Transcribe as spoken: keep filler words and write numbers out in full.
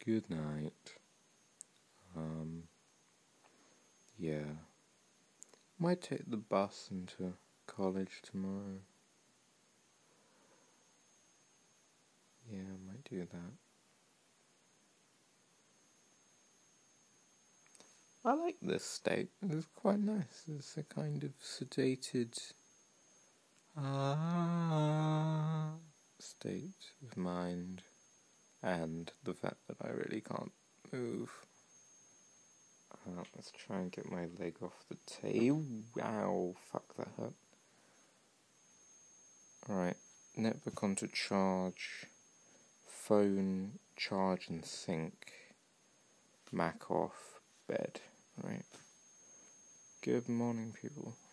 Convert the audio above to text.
Good night. Um, yeah. Might take the bus into college tomorrow. Yeah, I might do that. I like this state. It's quite nice. It's a kind of sedated ah state of mind, and the fact that I really can't move. Uh, let's try and get my leg off the table. Wow, fuck, that hurt. Alright, netbook on to charge, phone, charge and sync, Mac off, bed. Right. Good morning, people.